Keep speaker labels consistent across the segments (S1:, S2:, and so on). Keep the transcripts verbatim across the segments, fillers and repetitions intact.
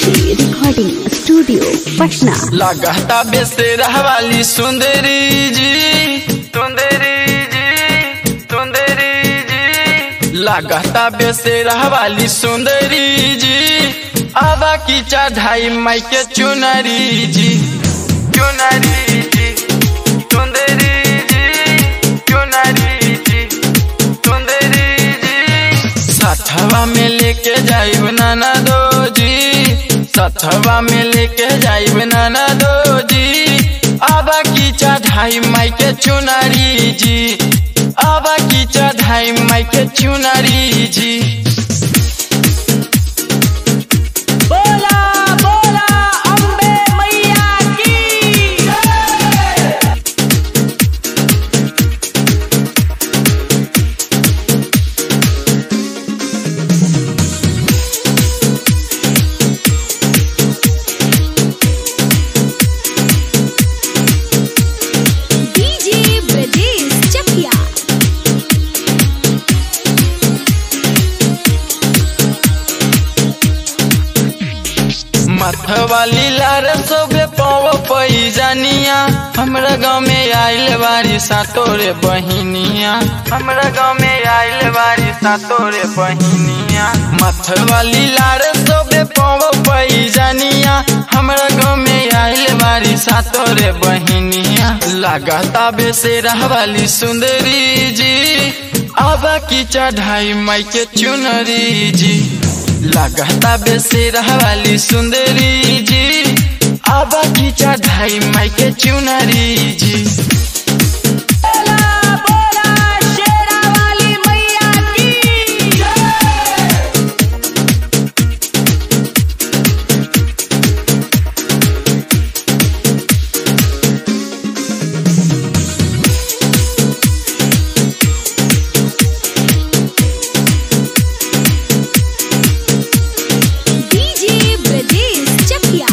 S1: DJ recording studio Patna.
S2: लगाता बेसेरा वाली सुंदरी जी, सुंदरी जी, सुंदरी जी, लगाता बेसेरा वाली सुंदरी जी, आबा की चढ़ाई माई के चुनरी जी, चुनरी जी, सुंदरी जी, चुनरी जी, सुंदरी जी, साथवा में लेके जाइब नाना दो जी, साथवा में लेके जाइब नाना दो जी, आबा की चढ़ाई माई के चुनरी जी, आबा की चढ़ाई माई के चुनरी जी।
S3: बोला बोला अम्बे मैया की।
S1: डीजे ब्रजेश चकिया।
S2: मथवाली लार सोबे पाव पैजानिया, हमरा गाँव में आइल बारी सातोरे बहिनिया, हमरा गाँव में आइल बारी सातोरे बहिनिया, मथवाली लार सोबे पाव पैजानिया, हमरा गाँव में आइल बारी सातोरे बहिनिया, लगाता बेसेरा वाली सुंदरी जी, आबा की चढ़ाई माई के चुनरी जी, लगाता बेसेरा वाली सुंदरी जी, आबा की चढ़ाई माई के चुनरी जी।
S3: बोला बोला शेरा वाली मैया की।
S1: डीजे ब्रजेश चकिया।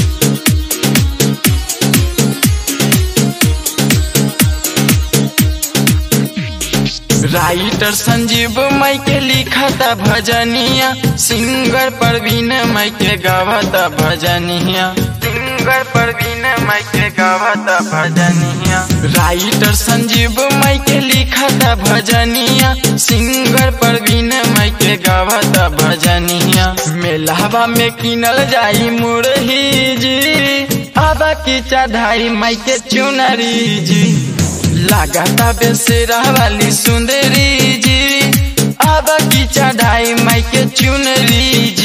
S2: राइटर संजीव माई के लिखता भजनिया, सिंगर परवीन माई के गावता भजनिया, सिंगर परवीन माई के गावता भजनिया, राइटर संजीव माई के लिखता भजनिया, सिंगर परवीन माई के गावता भजनिया, मेलावा में किनल जाई मुरही जी, आबा की चढ़ाई माई के चुनरी जी, लगाता बेसेरा वाली सुंदरी जी, आबा की चढ़ाई माई के चुनरी